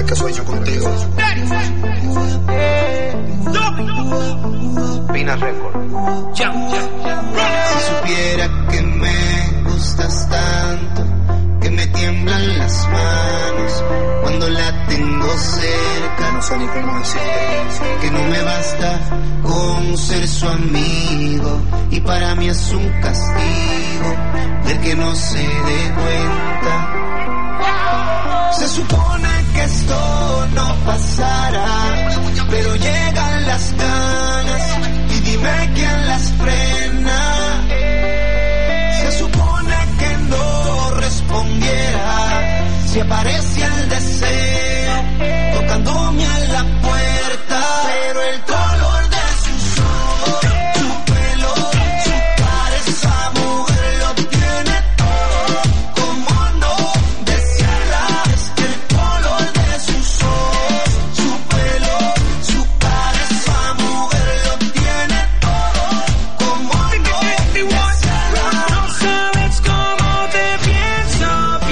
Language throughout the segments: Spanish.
que sueño contigo. Pina Record. Si supiera que me gustas tanto, que me tiemblan las manos cuando la tengo cerca. No sé ni cómo decirte. Que no me basta con ser su amigo y para mí es un castigo del que no se dé cuenta. Se supone que esto no pasará, pero llegan las ganas y dime quién las frena. Se supone que no respondiera si aparece el deseo tocándome a la puerta, pero el color de sus ojos, su pelo, su cara, esa mujer lo tiene todo. Como no decirla, es que el color de sus ojos, su pelo, su cara, esa mujer lo tiene todo. Como no decirla. No sabes cómo te pienso.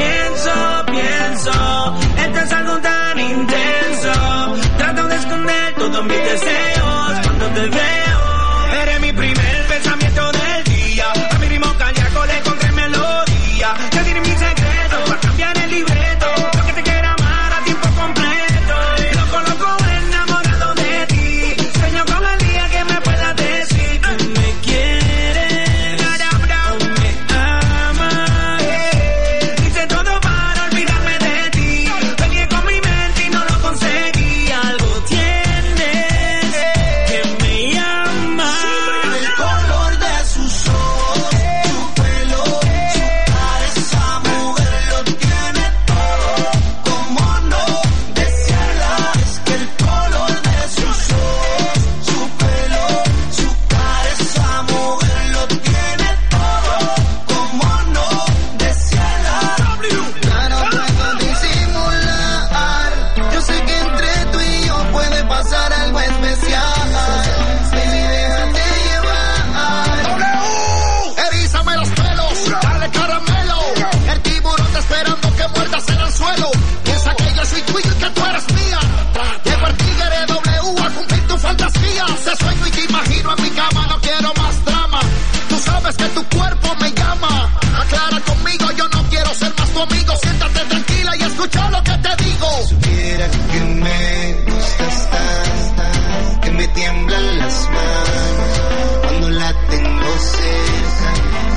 Esto es algo tan intenso. Trato de esconder todos mis deseos cuando te veo. Eres mi primer pensamiento del día. A mi ritmo cardíaco le encontré melodía. Te diré mis secretos para cambiar el libreto. Lo que te quiero amar a tiempo completo. Loco, enamorado de ti. Sueño con el día que me puedas decir que me quieres o me amas. Hice todo para olvidarme de ti. Peleé con mi mente y no lo conseguí. Algo tienes que me llama. El color de sus ojos, su pelo, su cara, esa mujer lo tiene todo. Como no decirla, es que el color de sus ojos, su pelo, su cara, esa mujer lo tiene todo. Como no decirla. Ya no puedo disimular. Yo sé que entre tú y yo puede pasar algo especial. Baby, déjate llevar. Erízame los pelos, dale caramelo. El tiburón está esperando que muerdas en el suelo. Piensa que yo soy tuyo y que tú eres mía. Llego al tigre W a cumplir tu fantasía. Te sueño y te imagino en mi cama, no quiero más drama. Tú sabes que tu cuerpo me llama. Aclara conmigo, yo no quiero ser más tu amigo. Siéntate tranquila y escucha lo que te digo. Supiera que me gustas tanto, que me tiemblan las manos cuando la tengo cerca.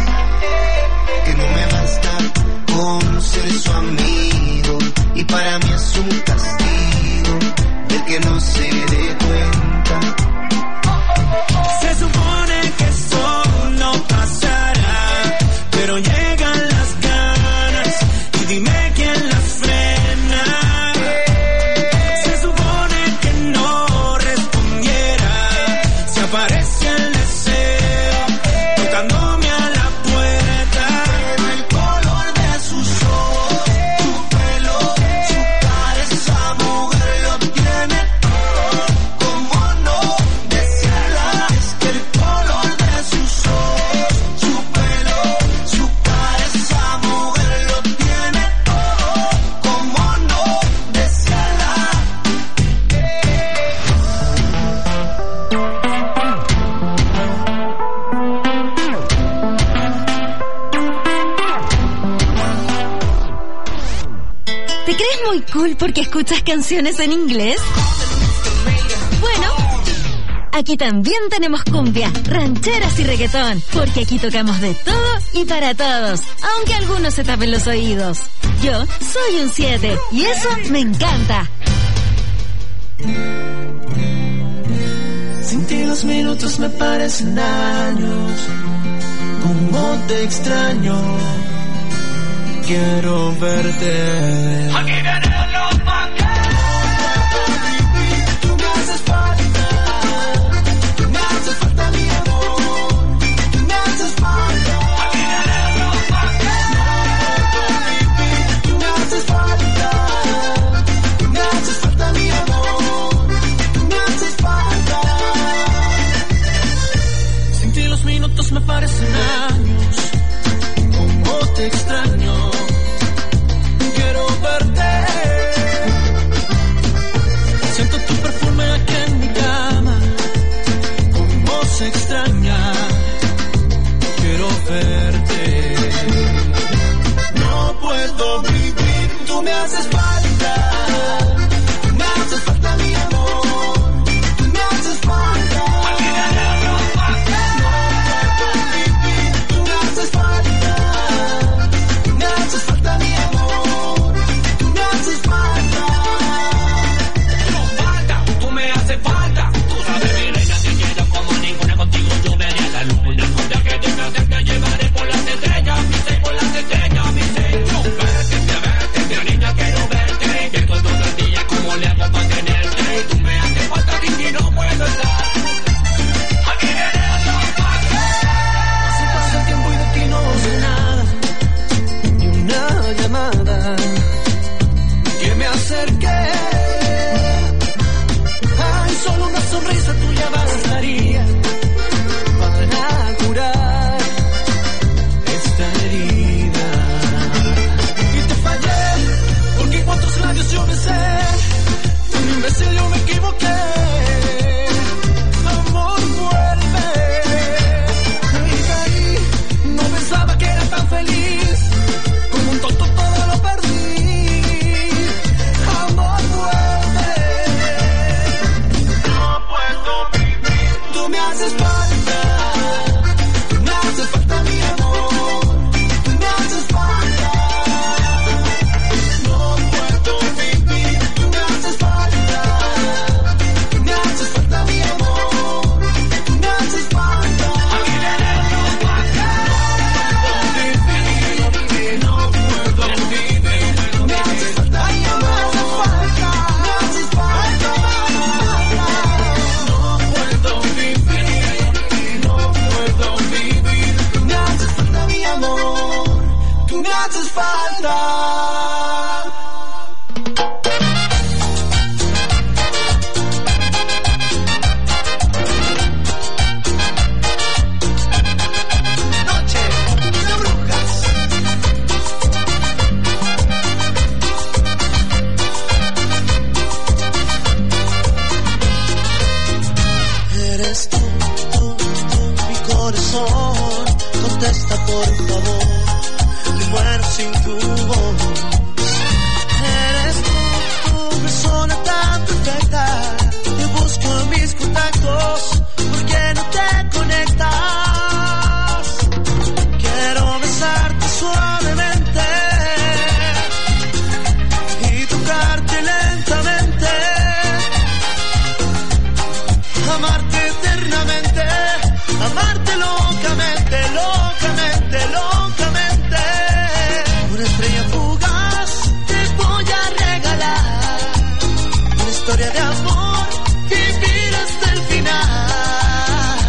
Que no me basta con ser su amigo y para mí es un castigo del que no se dé cuenta. Se supone que esto no pasará, pero llegan las ganas y dime quién las frena. Se supone que no respondiera si aparece el deseo tocándome a la puerta. Pero el color de sus ojos, su pelo, su cara, esa mujer lo tiene todo. Como no decirla, es que el color de sus ojos, su pelo, su cara, esa mujer lo tiene todo. Como no decirla. ¿Te crees muy cool porque escuchas canciones en inglés? Bueno, aquí también tenemos cumbia, rancheras y reggaetón, porque aquí tocamos de todo y para todos, aunque algunos se tapen los oídos. Yo soy un 7 y eso me encanta. Sin ti los minutos me parecen años. Como te extraño, quiero verte. Aquí vienen los vaqueros. Tú me haces falta, mi amor. Tú me haces falta. Aquí vienen los vaqueros. Tú me haces falta, mi amor. Tú me haces falta. Sin ti los minutos me parecen años. Como te extraño, quiero verte. puedo vivir. Tú me haces falta mi amor. Tú me haces falta. Tú me haces falta. Me haces falta mi amor. Tú me haces falta. Tú me haces falta. Tú sabes mi reina, te quiero como ninguna, contigo yo veré la luna. Donde que te me haces, te llevaré por las estrellas, mi ser, por las estrellas, mi ser. Yo verte, mi niña, quiero verte. Que todo el día como le hago para tenerte. Tú me haces falta, sin ti no puedo estar. Aquí viene otra parte. Así pasa el tiempo y de ti no sé nada. Ni una llamada que me acerque. Ay, solo una sonrisa tuya bastaría para curar esta herida. Y te fallé, porque cuántos labios yo besé. Un imbécil, yo me equivoqué. Amor, vuelve. Y caí, no pensaba que era tan feliz. Como un tonto todo lo perdí. Amor, vuelve. No puedo vivir. Tú me haces falta. Me haces falta mi amor. Tú me haces falta. No puedo vivir. Tú me haces falta. Me haces falta mi amor. Tú me haces falta. Aquí viene otra parte. No puedo vivir. Me haces falta mi amor. Me haces falta. No puedo vivir. No puedo vivir. Tú me haces falta mi amor. Tú me haces falta. Noche de brujas. Eres tú, mi corazón. Contesta por favor. Me muero sin tu voz. Eres tú, persona tan perfecta. Te busco en mis contactos. ¿Por qué no te conectas? Quiero besarte suavemente y tocarte lentamente. Amarte eternamente, amarte locamente, locamente, locamente. Una estrella fugaz te voy a regalar. Una historia de amor, vivir hasta el final.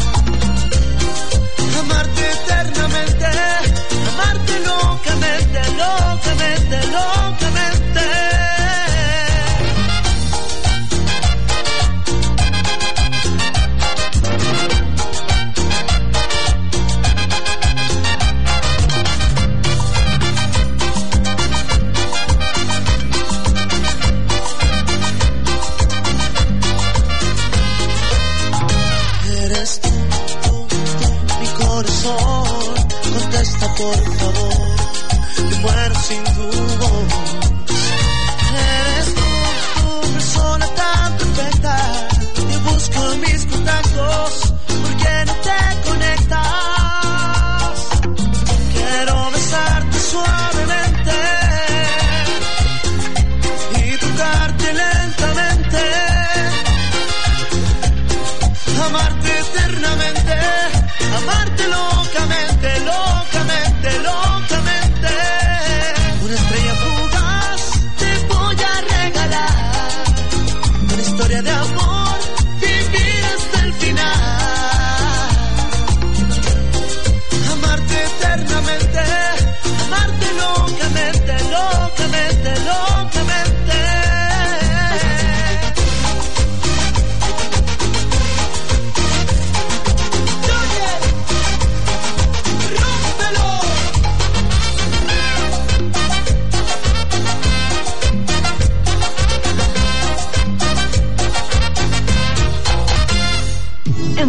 Amarte eternamente, amarte locamente, locamente, locamente. Eres tú, mi corazón. Contesta por favor. Me muero sin tu voz. Eres tú, persona tan perfecta. Te busco en mis contactos. ¿Por qué no te conectas? Quiero besarte suavemente y tocarte lentamente. Amarte eternamente, amarte locamente, locamente, locamente. Una estrella fugaz te voy a regalar. Una historia de amor, vivir hasta el final. Amarte eternamente, amarte locamente, locamente, locamente.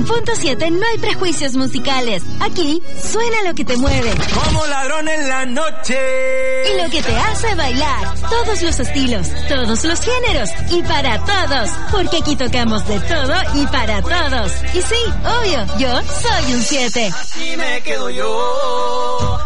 Punto 7 no hay prejuicios musicales. Aquí suena lo que te mueve. Como ladrón en la noche. Y lo que te hace bailar. Todos los estilos, todos los géneros y para todos. Porque aquí tocamos de todo y para todos. Y sí, obvio, yo soy un 7. Aquí me quedo yo.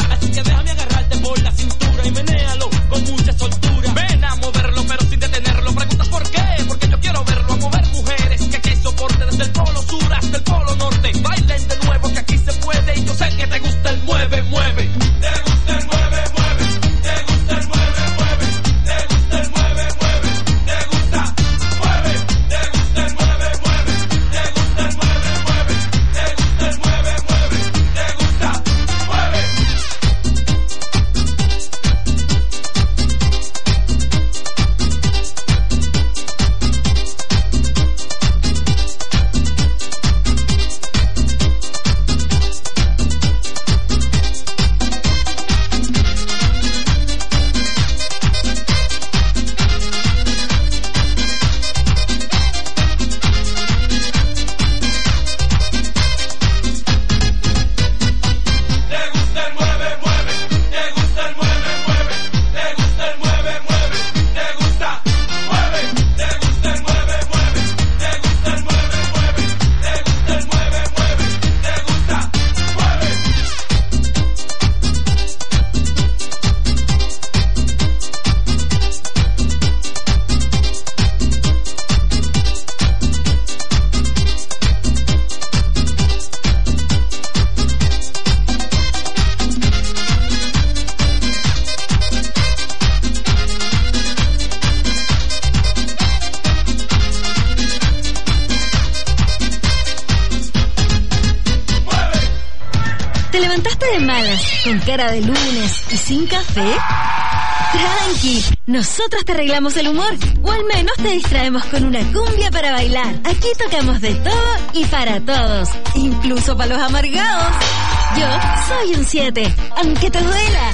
Así que déjame agarrarte por la cintura y menéalo con mucha soltura. Ven a moverlo pero sin detenerlo. Preguntas por qué, porque yo quiero verlo a mover mujeres que aquí soporte desde el polo sur hasta el polo norte. Bailen de nuevo que aquí se puede y yo sé que te gusta el mueve, mueve. Te gusta el mueve, mueve. Te gusta el mueve, mueve. Te gusta el mueve, mueve. Te gusta, mueve. Te gusta el mueve, mueve. Te gusta el mueve, mueve. Te gusta el mueve, mueve. Te gusta, mueve. ¿Te levantaste de malas, con cara de lunes y sin café? Tranqui, nosotros te arreglamos el humor, o al menos te distraemos con una cumbia para bailar. Aquí tocamos de todo y para todos, incluso para los amargados. Yo soy un 7, aunque te duela.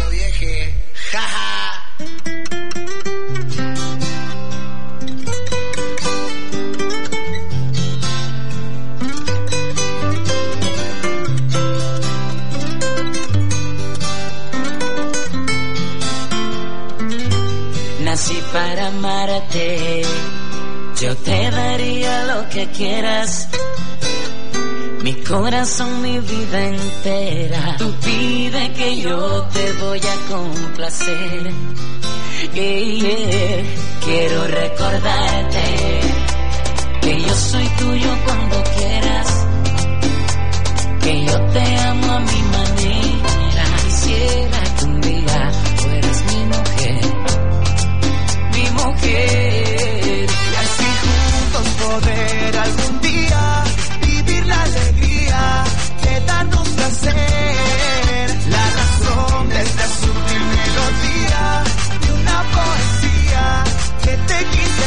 Nací para amarte, yo te daría lo que quieras, mi corazón, mi vida entera. Tú pide que yo te voy a complacer. Quiero recordarte que yo soy tuyo cuando quieras, que yo te amo a mi manera. Quisiera que un día fueras mi mujer, y así juntos poder algún día vivir la alegría de darnos placer, la razón de esta sutil melodía de una poesía que te quise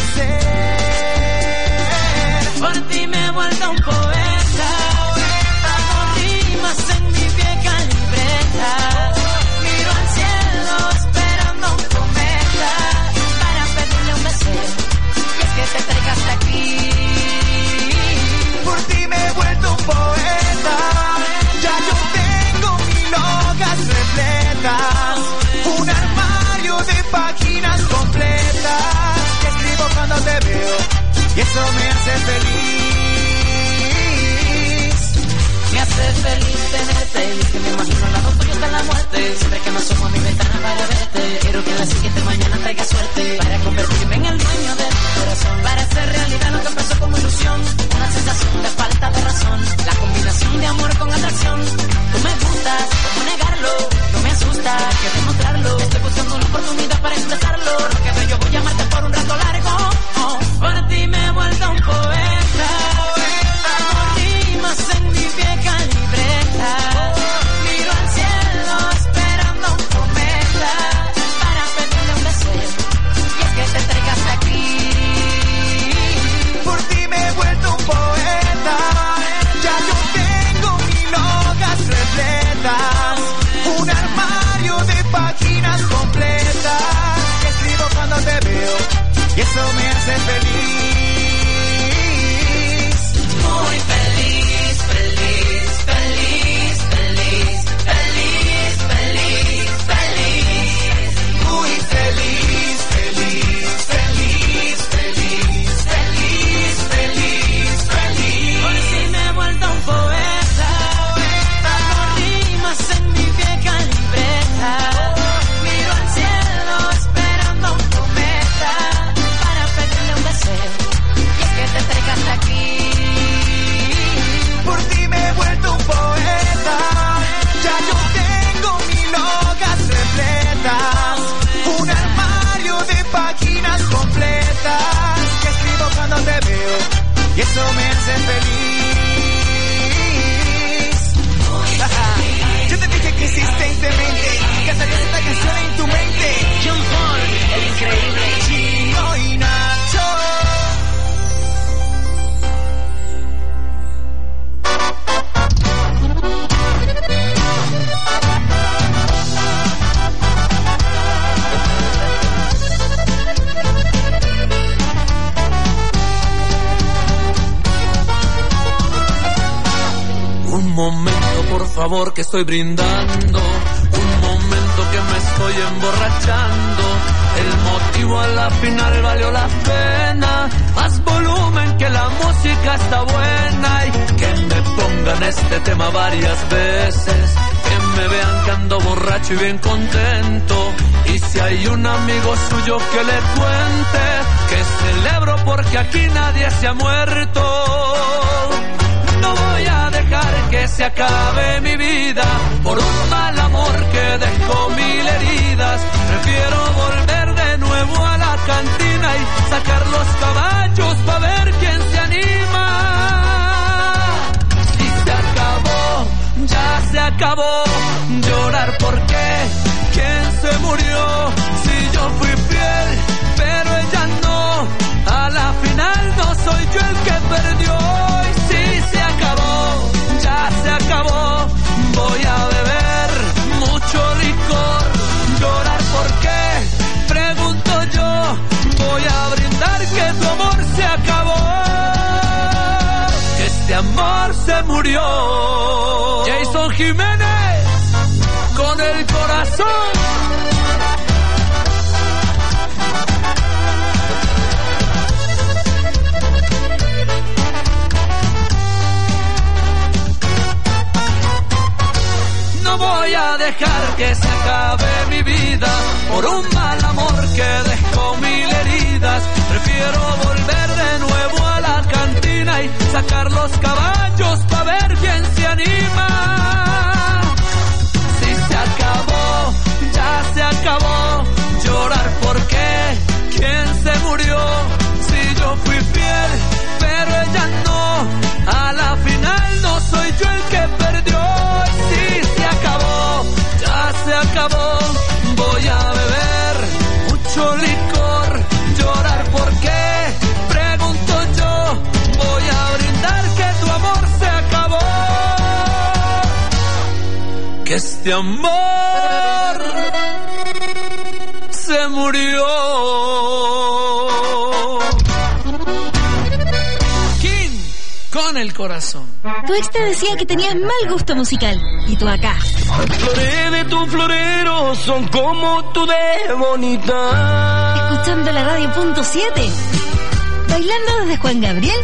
ser. Por ti me he vuelto un poeta, hago rimas en mi vieja libreta, miro al cielo esperando un cometa para pedirle un deseo, y es que te traigas de aquí. Por ti me he vuelto un poeta, ya yo tengo mil hojas repletas, un armario de páginas completas, que escribo cuando te veo, y eso me hace feliz. Me hace feliz tenerte, y es que me imagino al lado tuyo hasta la muerte. Siempre que me asomo a mi ventana para verte, quiero que la siguiente mañana traiga suerte, para convertirme en el dueño de tu corazón, para hacer realidad lo que empezó como ilusión, una sensación de falta de razón, la combinación de amor con atracción. Tú me gustas, ¿cómo negarlo? No me asusta, hay que demostrarlo, estoy buscando una oportunidad para expresarlo, lo que veo yo voy a amarte por un rato largo. Por ti me he vuelto un poeta, hago rimas en mi vieja libreta, miro al cielo esperando un cometa para pedirle un deseo, y es que te traigas de aquí. Por ti me he vuelto un poeta, ya yo tengo mil hojas repletas, un armario de páginas completas, que escribo cuando te veo, y eso me hace feliz. Muy feliz, feliz, feliz, feliz, feliz, feliz, feliz. Muy feliz, feliz, feliz, feliz, feliz, feliz, feliz. Por si me he vuelto un poeta, hago rimas en mi vieja libreta, eso me hace feliz. Yo te dije que insistentemente cantarías esta canción en tu mente. John Paul, el increíble Chino y Nacho. Un momento, por favor, que estoy brindando. Un momento que me estoy emborrachando. El motivo a la final valió la pena. Más volumen, que la música está buena. Y que me pongan este tema varias veces. Que me vean que ando borracho y bien contento. Y si hay un amigo suyo que le cuente que celebro porque aquí nadie se ha muerto. No voy a dejar que se acabe mi vida por un mal amor que dejó 1000 heridas. Prefiero volver de nuevo a la cantina y sacar los caballos para ver quién se anima. Si se acabó, ya se acabó. Llorar porque quién se murió. Si yo fui fiel, pero ella no. A la final no soy yo el que perdió. Se acabó, ya se acabó. Voy a beber mucho licor. Llorar porque, pregunto yo. Voy a brindar que tu amor se acabó. Que este amor se murió. Jason Jiménez, con el corazón. No voy a dejar que se acabe mi vida por un mal amor que dejó 1000 heridas. Prefiero volver de nuevo a la cantina y sacar los caballos para ver quién se anima. Si se acabó, ya se acabó. Llorar porque quién se murió. Si yo fui fiel, pero ella no. A la final no soy yo el que perdió. Se acabó, voy a beber mucho licor, llorar porque, pregunto yo, voy a brindar que tu amor se acabó, que este amor se murió. Con el corazón. Tu ex te decía que tenías mal gusto musical. Y tú acá. Flores de tu florero son como tú de bonita. Escuchando la radio.7. Bailando desde Juan Gabriel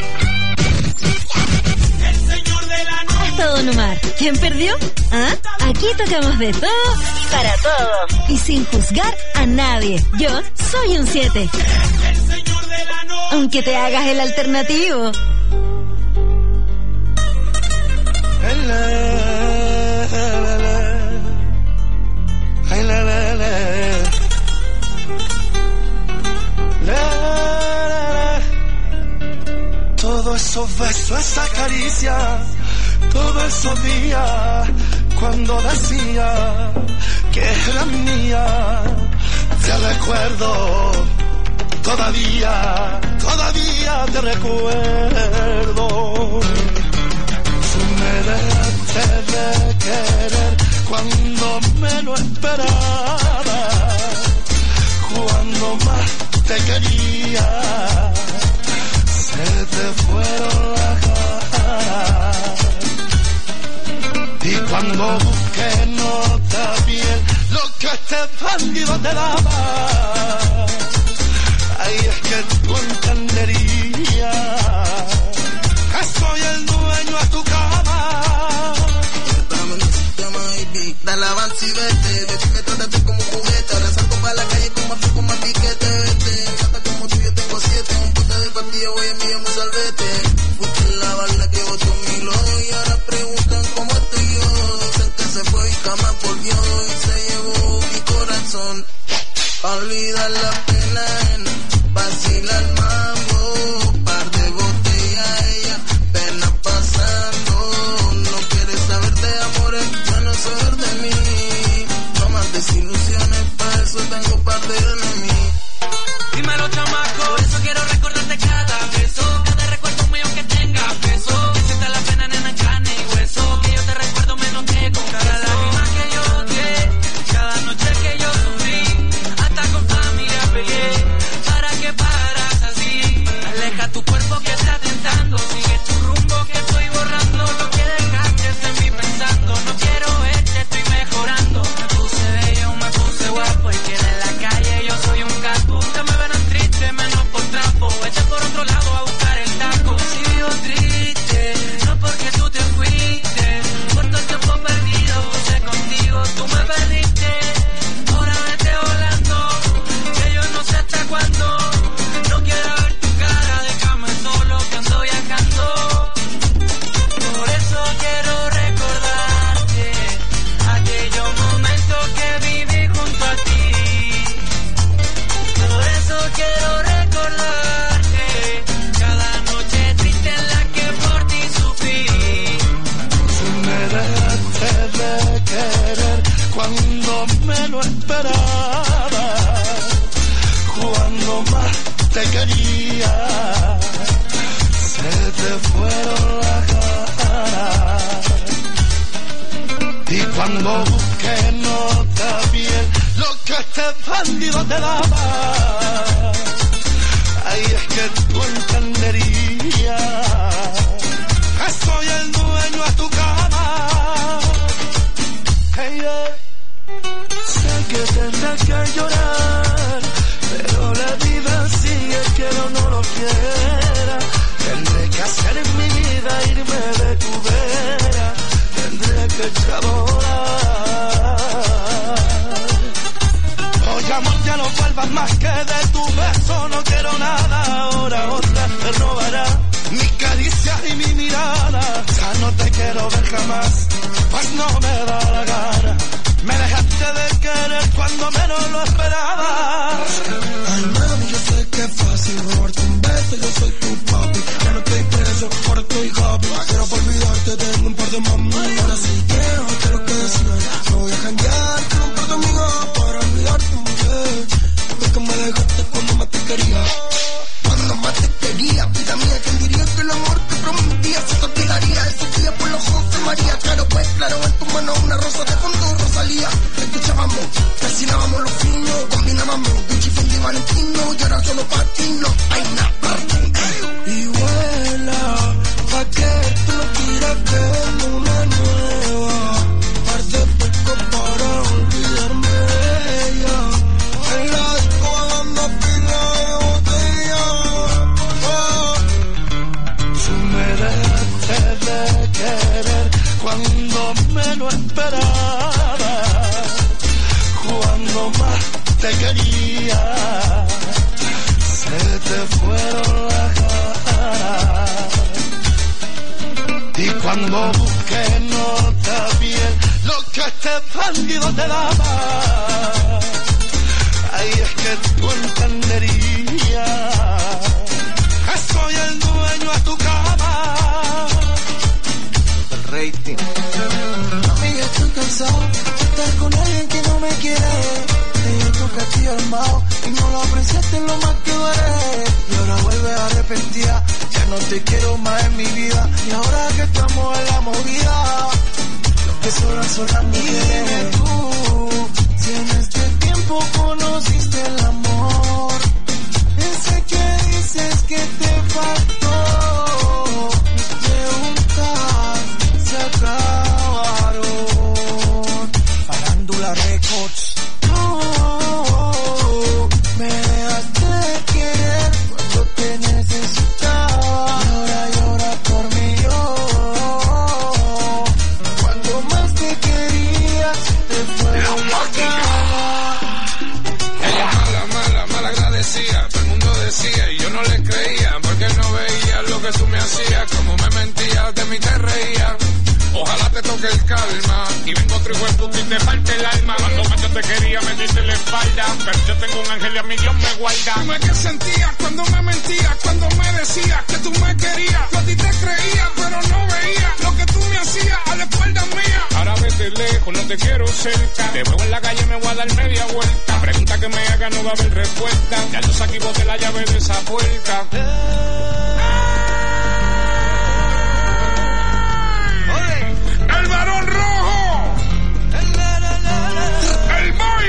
hasta Don Omar. ¿Quién perdió? ¿Ah? Aquí tocamos de todo para todos. Y sin juzgar a nadie. Yo soy un 7. Aunque te hagas el alternativo. Todos esos besos, esa caricia, todo esos días cuando decía que era mía, te recuerdo, todavía te recuerdo. Me dejaste de querer cuando menos esperaba, cuando más te quería, se te fueron las ganas. Y cuando busqué nota bien lo que este bandido te daba, ahí es que tú entenderías que soy el dueño de tu cama. Dale avance y vete, de ti me trataste como juguete. Ahora salgo para la calle con más frío, con más piquete, vete. Gata como tú, yo tengo 7. Un pote de pastilla, voy a enviarme un salvete. Fuiste la bala que botó mi lodo y ahora preguntan cómo estoy yo. Dicen que se fue y jamás volvió y se llevó mi corazón. Pa' olvidar la pena en vacilar mambo, par de botellas cuando menos esperaba, cuando más te quería, se te fueron las ganas. Y cuando busqué nota bien lo que este bandido te daba, ahí es que tú entenderías que soy el dueño de tu cama. Hey, sé que tendrás que llorar, pero la vida sigue, quiero o no lo quiera. Tendré que hacer en mi vida irme de tu vera, tendré que echar a volar. Oye amor, ya no vuelvas más que de tu beso, no quiero nada. Ahora otra me robará mi caricia y mi mirada. Ya no te quiero ver jamás, pues no me da la gana. Me dejaste de querer cuando menos lo esperaba. Ay mami, yo sé que es fácil robarte un beso, yo soy tu papi. Ya no estoy preso, ahora estoy happy. Quiero por olvidarte, tengo un par de mami. Ahora sí quiero que decías. No voy a cambiar con un par de amigas para olvidarte, mujer. Porque me dejaste cuando más te quería. Cuando más te quería, vida mía, ¿quién diría que el amor te prometía? Se te olvidaría esos días por los ojos de María. Claro, pues claro, en tu mano una rosa de fondo Rosalía. Escuchábamos, cocinábamos los finos, combinábamos Gucci, Fendi, Valentino. Y ahora solo pa' ti no hay nada. Y vuela, pa' que tú no quieras verme una nueva. Parte poco para olvidarme de ella. En la disco dando pila de botella. Tú me dejaste de querer cuando menos esperaba, cuando más te quería, se te fueron las ganas. Y cuando busqué nota bien lo que este bandido te daba, ahí es que tú entenderías que soy el dueño de tu cama. El rating. Mami, yo estoy cansado de estar con alguien que no me quiere. Te dio tu castillo armado y no lo apreciaste lo más que duele. Y ahora vuelves arrepentida, ya no te quiero más en mi vida. Y ahora que estamos en la movida, lo que sobran son las mujeres. Tú, si en este tiempo conociste el amor, ese que dices que te faltó, mis preguntas se acabaron. Farándula Records. Me dejaste de querer cuando te necesitaba. Y ahora llora por mí yo. Cuando más te quería, te fue la ella mala agradecida. Todo el mundo decía y yo no le creía, porque no veía lo que tú me hacías. Como me mentías, de mí te reías. Ojalá te toque el calma y vengo otro hijo de puta y te parte el alma. Cuando más yo te quería, me diste la espalda, pero yo tengo un ángel y a mí Dios me guarda. Dime qué sentías cuando me mentías, cuando me decías que tú me querías. Yo a ti te creía, pero no veía lo que tú me hacías a la espalda mía. Ahora vete lejos, no te quiero cerca. Te veo en la calle, me voy a dar media vuelta. Pregunta que me haga, no va a haber respuesta. Ya yo saqué y boté la llave de esa puerta. El varón rojo, el boy,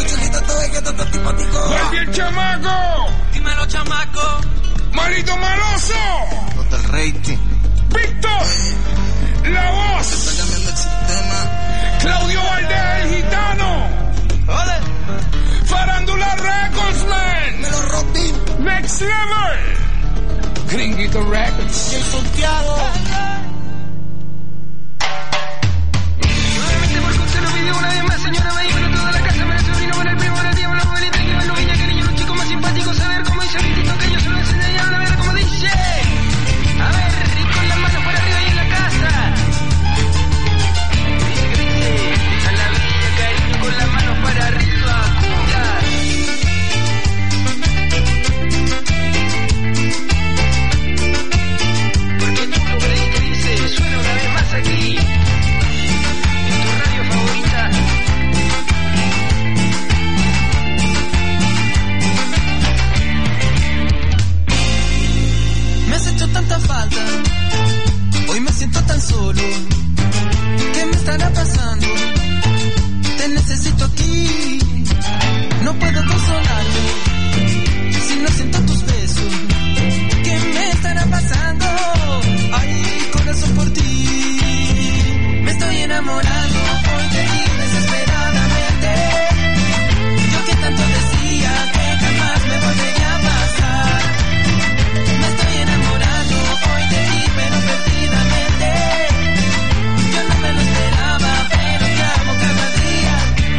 Guardi el chamaco, Dímelo, chamaco. Marito Maloso, Los del rating. Víctor, la voz, Está cambiando el sistema. Claudio Valdés, el gitano, Farándula Records, man, Me lo rompí. Next Level, Gringuito Records. El Santiago. Nuevamente porque usted lo pidió una vez más, señora Vehículo, toda la casa, para el sobrino, para el primo, para el tío, para la abuelita, que va lo viña, que niño, los chicos más simpáticos, a ver cómo dice el ritito que ellos se lo enseñaron, a ver cómo dice. A ver, y con las manos por arriba y en la casa. Dice que dice, a la villa, cariño, con las manos para arriba, cumbia. Porque tú lo crees. ti. No puedo consolarme si no siento tus besos. ¿Qué me estará pasando? Ay, corazón, por ti. Me estoy enamorando hoy de ti desesperadamente. Yo que tanto decía que jamás me volvería a pasar. Me estoy enamorando hoy de ti, pero perdidamente. Yo no me lo esperaba, pero te amo cada día.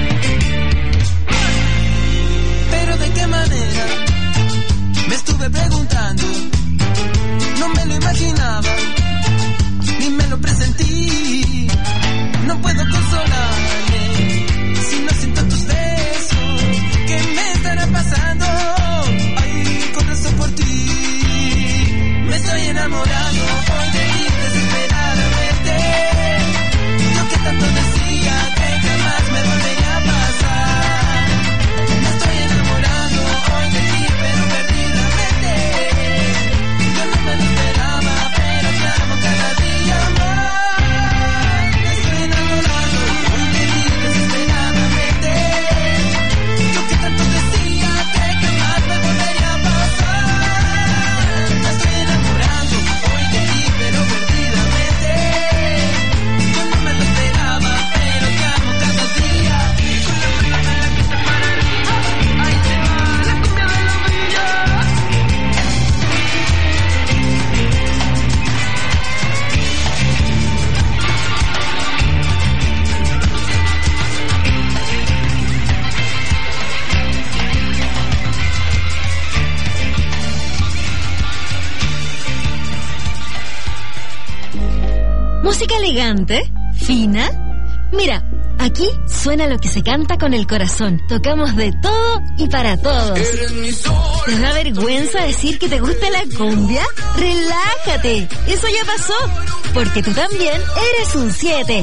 Pero de qué manera, me estuve preguntando. No me lo imaginaba, ni me lo presentí. No puedo consolarme si no siento tus besos. ¿Qué me estará pasando? Ay, corazón, por ti. Me estoy enamorando hoy de ti desesperadamente. Yo que tanto decía que jamás me volvería a pasar. Me estoy enamorando hoy de ti, pero perdidamente. Yo no me lo esperaba, pero te amo cada día más. Me estoy enamorando hoy de ti desesperadamente. Yo que tanto decía que jamás me volvería a pasar. Me estoy enamorando hoy de ti, pero perdidamente. Yo no me lo esperaba, pero te amo cada día. Ahí te va la cumbia de los brillos. Música elegante, fina. Mira, aquí suena lo que se canta con el corazón. Tocamos de todo y para todos. ¿Te da vergüenza decir que te gusta la cumbia? Relájate, eso ya pasó, porque tú también eres un 7.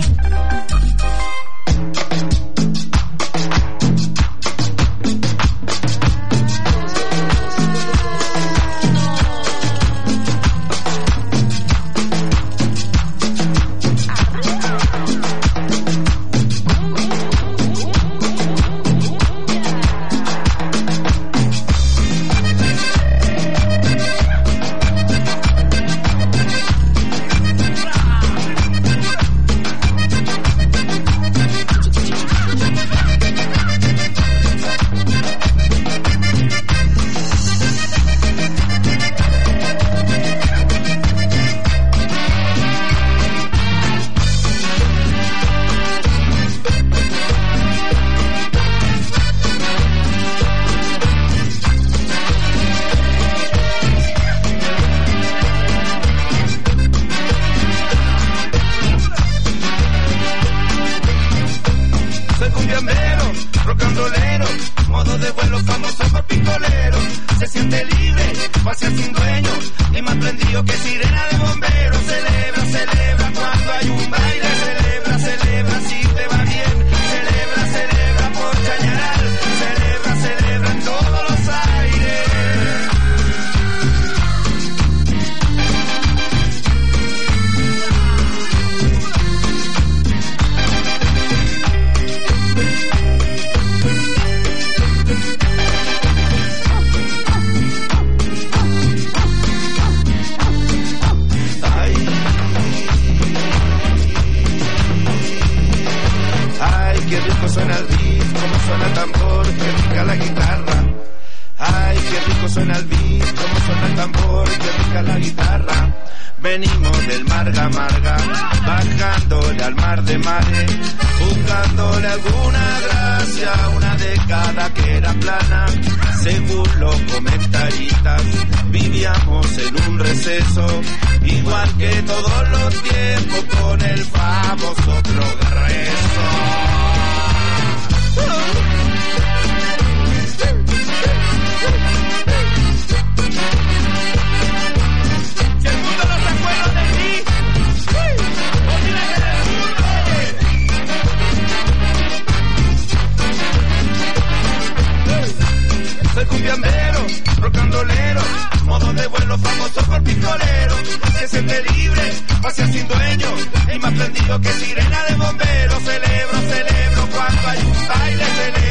Más prendido que sirena de bomberos. Celebro cuando hay un baile, celebro.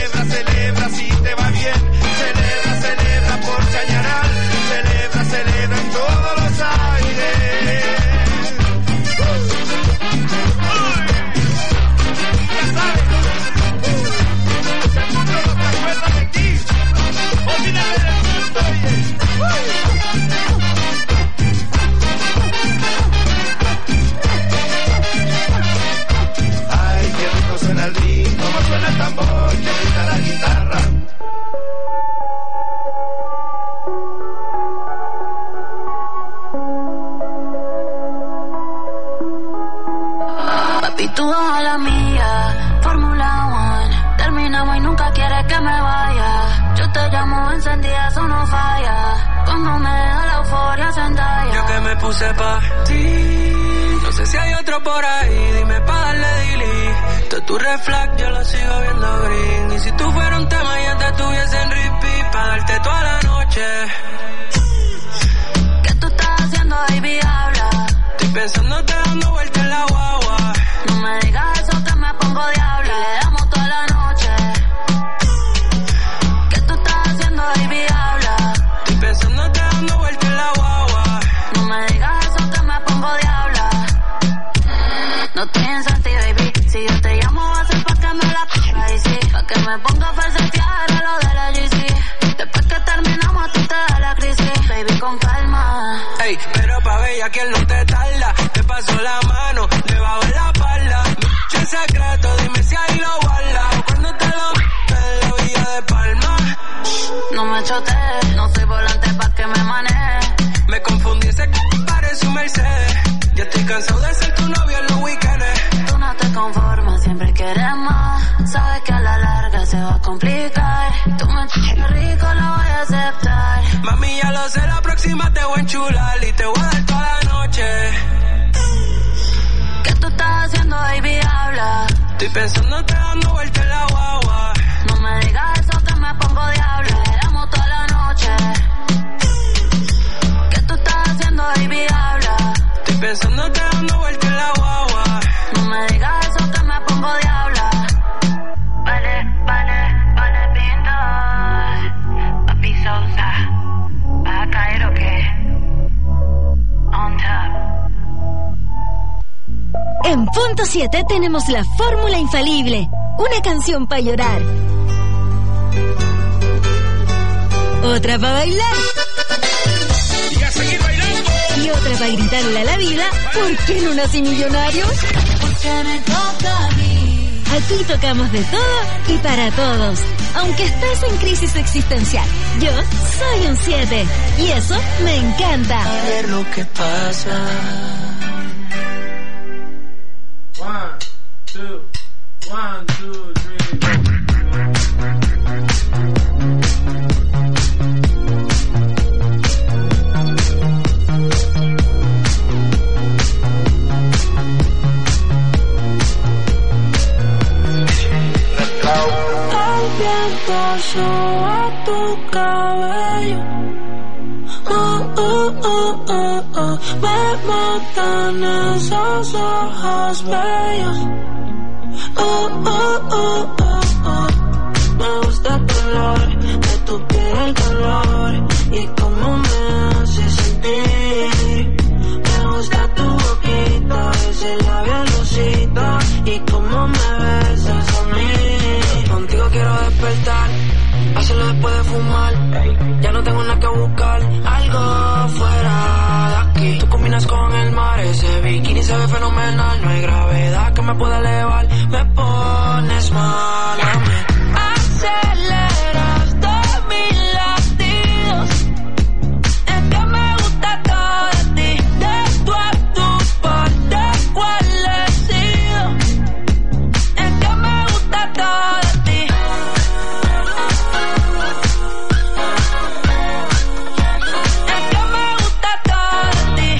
y nunca quieres que me vaya. Yo te llamo encendida, eso no falla. Cuando me deja la euforia Zendaya. Yo que me puse pa' ti. No sé si hay otro por ahí, dime pa' darle delete. Tu reflex yo lo sigo viendo green. Y si tú fueras un tema ya te tuviese en repeat pa' darte toda la noche. ¿Qué tú estás haciendo, baby? Habla. Estoy pensándote dando vueltas en la guagua. No me digas eso que me pongo diabla. Y le damos toda la noche. ¿Qué tú estás haciendo, baby? Habla. Estoy pensándote dando vueltas en la guagua. No me digas eso que me pongo diabla. No estoy en ti, baby. Si yo te llamo va a ser pa' que me la ponga y sí. Pa' que me ponga a falsetear a lo de la GC. Después que terminamos a ti te da la crisis. Baby, con calma. Ey, pero pa' bella quien no te tarda. Te paso la mano debajo de la espalda. Mucho en secreto, dime si ahí lo guarda. Cuando te lo en la villa de Palma. No me chotees, no soy volante pa' que me maneje. Me confundí, ese parece un Mercedes. Ya estoy cansado de ser tu novio en los weekends. Tú no te conformas, siempre quieres más. Sabes que a la larga se va a complicar. Tú me chiques rico, lo voy a aceptar. Mami, ya lo sé, la próxima te voy a enchular y te voy a dar toda la noche. ¿Qué tú estás haciendo, baby? Habla. Estoy pensándote dando vueltas en la guagua. No me digas eso que me pongo diablo. Le damos toda la noche. ¿Qué tú estás haciendo, baby? Habla. Estoy pensándote dando vueltas en la guagua. No me digas eso que me pongo diabla. Vale, pintor. Papi Sousa. ¿Vas a caer o qué? On top. En punto 7 tenemos la fórmula infalible. Una canción para llorar. Otra para bailar. Y a seguir bailando. Y otra para gritarle a la vida, ¿por qué no nací millonario? Porque me toca a mí. Aquí tocamos de todo y para todos. Aunque estés en crisis existencial, yo soy un 7. Y eso me encanta. A ver lo que pasa. 1, 2, 1, 2, 3. El viento soba tu cabello. Me matan esos ojos bellos. Me gusta el color de tu piel, el color y cómo me hace sentir. Me gusta tu boquita, ese labial rosita y cómo me besas a mí. Contigo quiero despertar, hacerlo después de fumar. Ya no tengo nada que buscar, algo fuera de aquí. Tú combinas con el mar, ese bikini se ve fenomenal. No hay gravedad que me pueda elevar, me pones mal a mí. Aceleras todos mis latidos, es que me gusta todo de ti. De tú a tu parte, ¿cuál he sido? Es que me gusta todo de ti. Es que me gusta todo de ti.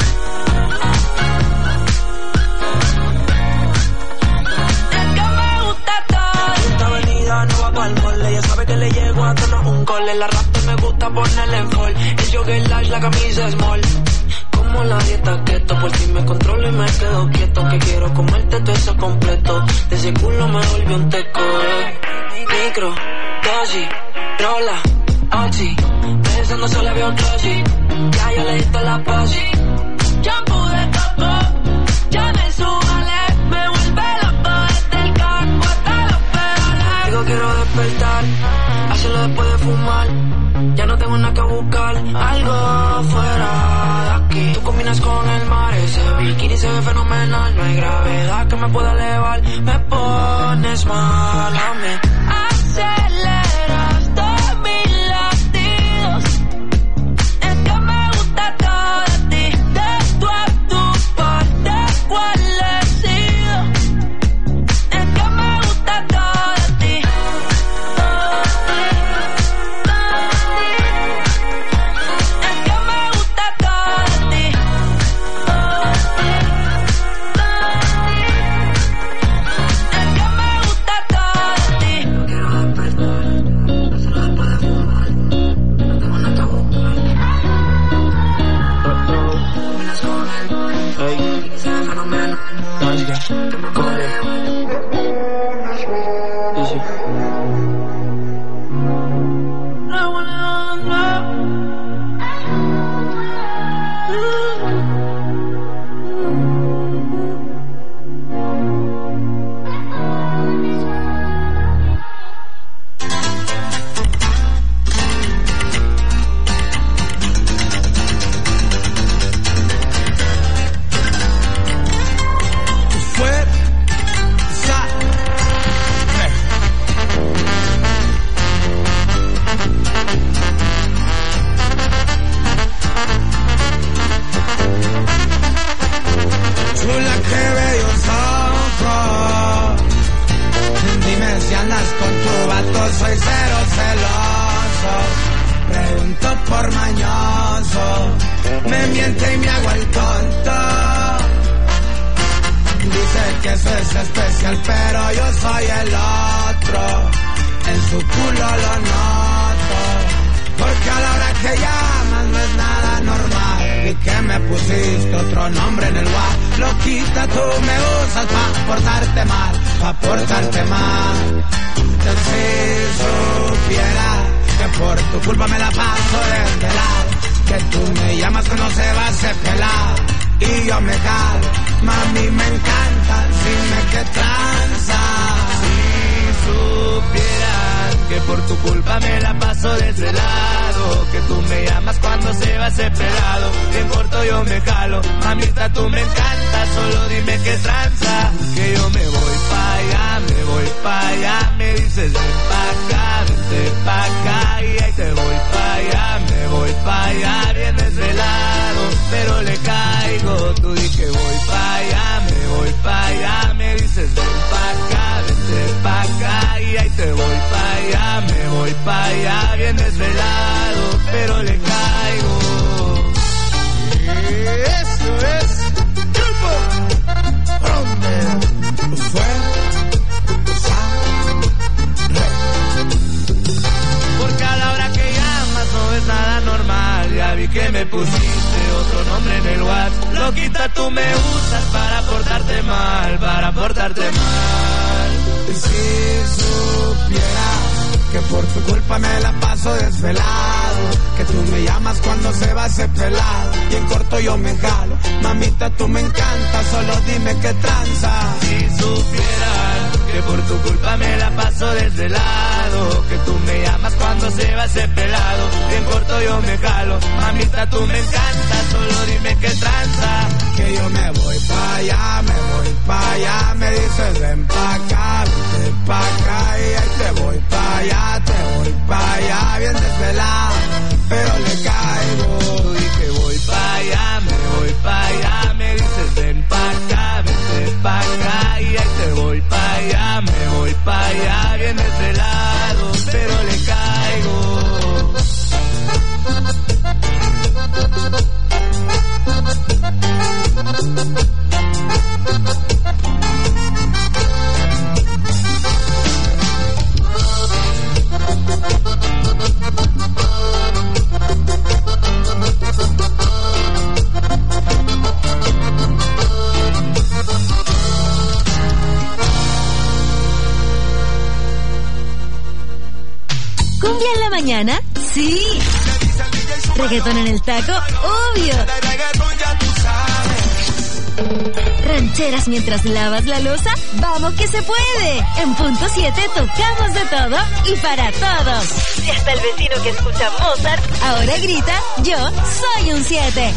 Es que me gusta todo. Esta avenida no va pa'l mole, ella sabe que le llego a tono un cole. La rap me gusta ponerle en fall, el jogger large, la camisa small. Como la dieta keto, por ti me controlo y me quedo quieto. Que quiero comerte todo eso completo, de ese culo me volvió un teco. Micro, dosis, rola, oxi, pensando solo veo glossy. Ya yo le di toda la posi. Shampoo de coco, ya me subale, me vuelve loco desde el carro hasta los pedales. Digo quiero despertar, hacerlo después de fumar. Ya no tengo nada que buscar, algo fuera de aquí. Tú combinas con el mar, ese bikini se ve fenomenal. No hay gravedad que me pueda elevar, me pones mal a mí. Aceleras todos mis latidos, es que me gusta todo de ti. De tú a tu parte, ¿cuál he sido? Es que me gusta todo de ti. soy cero celoso, pregunto por mañoso, me miente y me hago el tonto. Dice que eso es especial, pero yo soy el otro, en su culo lo noto, porque a la hora que llamas no es nada normal. Y que me pusiste otro nombre en el WhatsApp. Loquita, tú me usas pa' portarte mal, pa' portarte mal. Si supiera que por tu culpa me la paso desde lado, que tú me llamas cuando se va a hacer pelado y yo me calo. Mami, me encanta, dime qué tranza. Si supieras que por tu culpa me la paso desde lado, que tú me llamas cuando se va a hacer pelado, en corto yo me jalo. Mamita, tú me encanta, solo dime qué tranza, que yo me voy pa' allá, me voy pa' allá. Me dices ven pa' acá, vente pa' acá, y ahí te voy pa' allá, me voy pa' allá. Vienes de lado, pero le caigo, tú di que voy pa' allá, me voy pa' allá. Me dices ven pa' acá, vente pa' acá, y ahí te voy pa' allá, me voy pa' allá. Vienes de lado, pero le caigo. Eso es porque a la hora que llamas no es nada normal. Ya vi que me pusiste otro nombre en el WhatsApp. Loquita, tú me usas para portarte mal, para portarte mal. Si supieras que por tu culpa me la paso desvelado, que tú me llamas cuando se va a hacer pelado y en corto yo me jalo. Mamita, tú me encanta, solo dime qué tranza. Si supieras que por tu culpa me la paso desvelado, que tú me llamas cuando se va a hacer pelado y en corto yo me jalo. Mamita, tú me encanta, solo dime qué tranza, que yo me voy pa' allá, me voy pa' allá. Me dices ven pa' acá, vente pa' acá, y ahí te voy pa' allá, te voy pa' allá. Bien desvelado, pero le caigo. Tú di que voy pa' allá, me voy pa' allá. Me dices ven pa' acá, vente pa' acá, y ahí te voy pa' allá, me voy pa' allá. Bien desvelado, pero le caigo. ¿Cumbia en la mañana? Sí. ¿Reggaetón en el taco? Obvio. ¿Rancheras mientras lavas la loza? ¡Vamos que se puede! En punto 7 tocamos de todo y para todos. Y hasta el vecino que escucha Mozart ahora grita, yo soy un 7.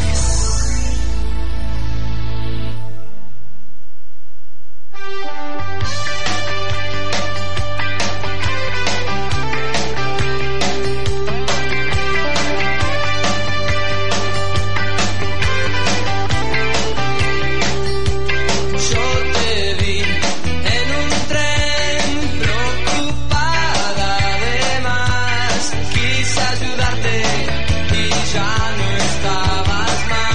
Quise ayudarte y ya no estabas más.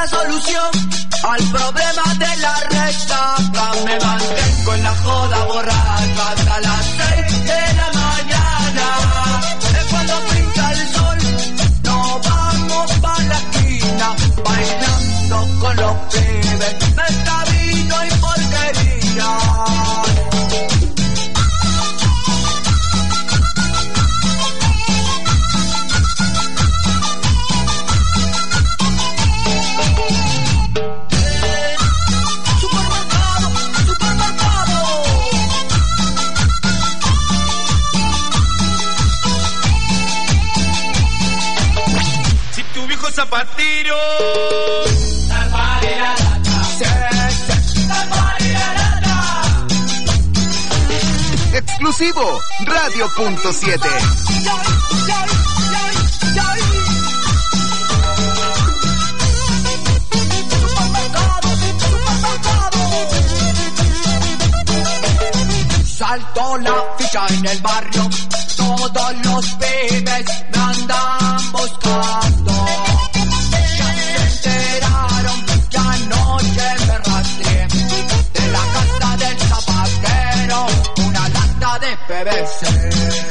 la solución al problema de la resaca. Me mantengo en la joda borracha hasta las 6 de la mañana. Es cuando pinta el sol, nos vamos pa' la esquina, bailando con los pibes, mezcla vino y porquería. Zapatero. Exclusivo Radio.7. Saltó la ficha en el barrio, todos los pibes me andan buscando. De la casa del zapatero, una lata de PVC.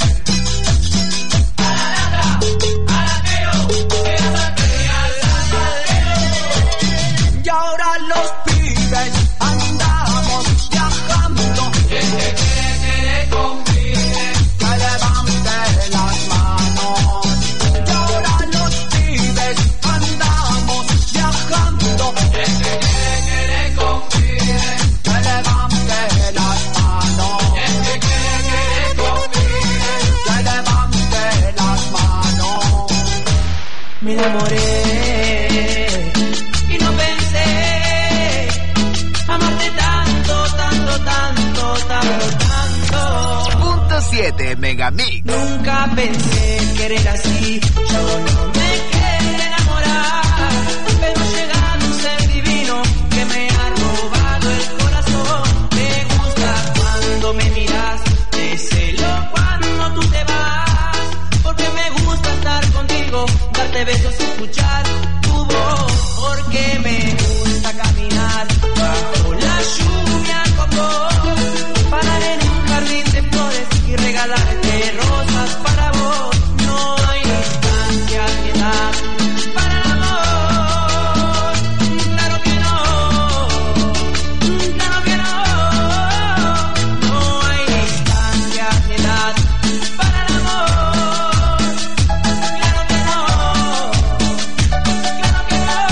Y ahora los pibes andamos viajando. El que quiere convivir, que levante las manos. Y ahora los pibes andamos viajando. El que quiere convivir, que levante las manos. El que quiere convivir, que levante las manos. Me enamoré y no pensé amarte tanto, tanto, tanto, tanto, tanto. Punto 7 Megamix. Nunca pensé querer así, yo no me quería enamorar, pero llega un ser divino que me ha robado el corazón. Me gusta cuando me miras, te celo cuando tú te vas, porque me gusta estar contigo, darte besos y escuchar tu voz, porque me gusta caminar bajo la lluvia con vos, parar en un jardín de flores y regalarte rosas para vos. No hay distancia ni edad para el amor, claro que no, claro que no. No hay distancia ni edad para el amor, claro que no, claro que no.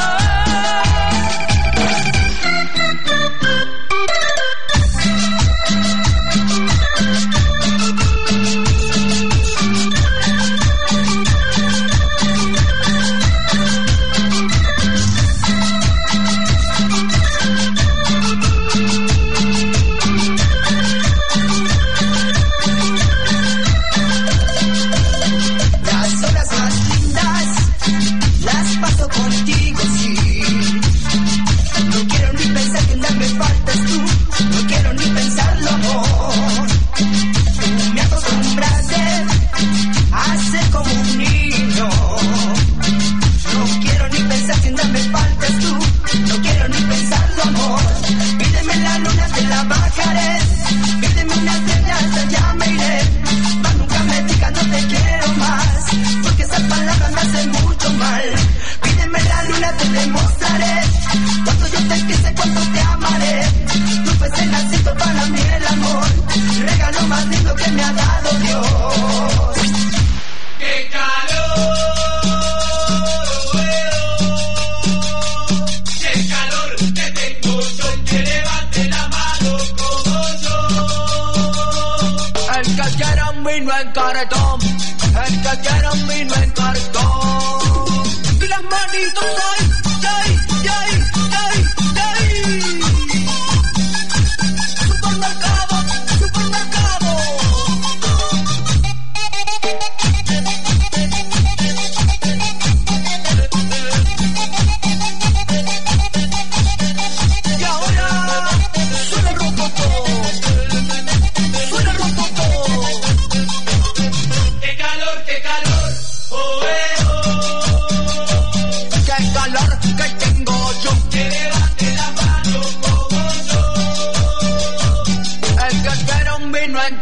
Las horas más lindas las paso contigo, sí. No quiero ni pensar que nada me faltas tú, no quiero ni pensarlo, amor. Tú me acostumbraste a ser como un niño. No quiero ni pensar que nada me faltas tú, no quiero ni pensarlo, amor. Pídeme la luna, te la bajaré. Pídeme una estrella, allá me iré. Mas nunca me digas no te quiero más, porque esas palabras me hacen mucho mal. Pídeme la luna, te demostraré cuánto yo te quise, cuánto te amaré. Tú fuiste nacido para mí el amor, regalo más lindo que me ha dado Dios. ¡Qué calor! ¡Qué calor que tengo yo! Y que levante la mano como yo. El que quiera un vino en cartón, el que quiera un vino en cartón. Y las manitos ay, ay, ay, ay, ay. Supermercado, supermercado. Y ahora suena el rompotón, suena el rompotón. ¡Qué calor! ¡Oh, oh! Qué calor que tengo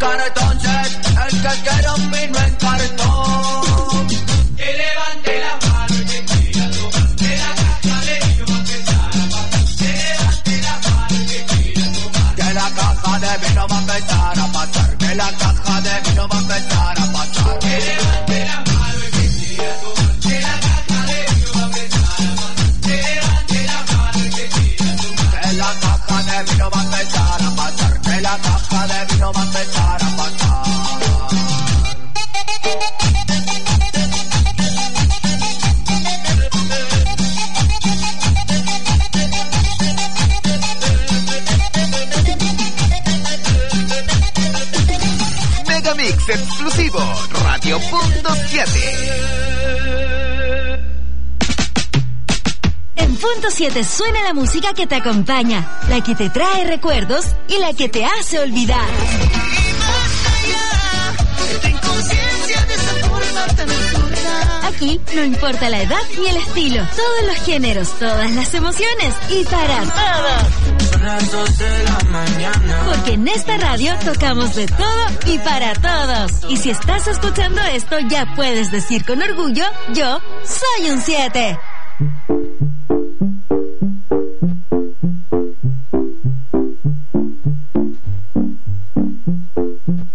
cartón set, el que quiera un vino en cartón. Que levante la mano y que quiera tomar de la caja de vino va a empezar a pasar. Que levante la mano y que quiera tomar. Que la caja de vino va a empezar a pasar. Que la caja de vino va a empezar a pasar. Que levante la mano y que quiera tomar. Que la caja de vino va a empezar a pasar. Que levante la mano y que quiera tomar. Que la caja de vino va a empezar a pasar. Que la caja de vino va a empezar a pasar. Megamix exclusivo, Radio Punto 7. En Punto 7 suena la música que te acompaña, la que te trae recuerdos y la que te hace olvidar. Aquí no importa la edad ni el estilo, todos los géneros, todas las emociones y para todos. Son las 2 de la mañana. Porque en esta radio tocamos de todo y para todos. Y si estás escuchando esto, ya puedes decir con orgullo, yo soy un 7.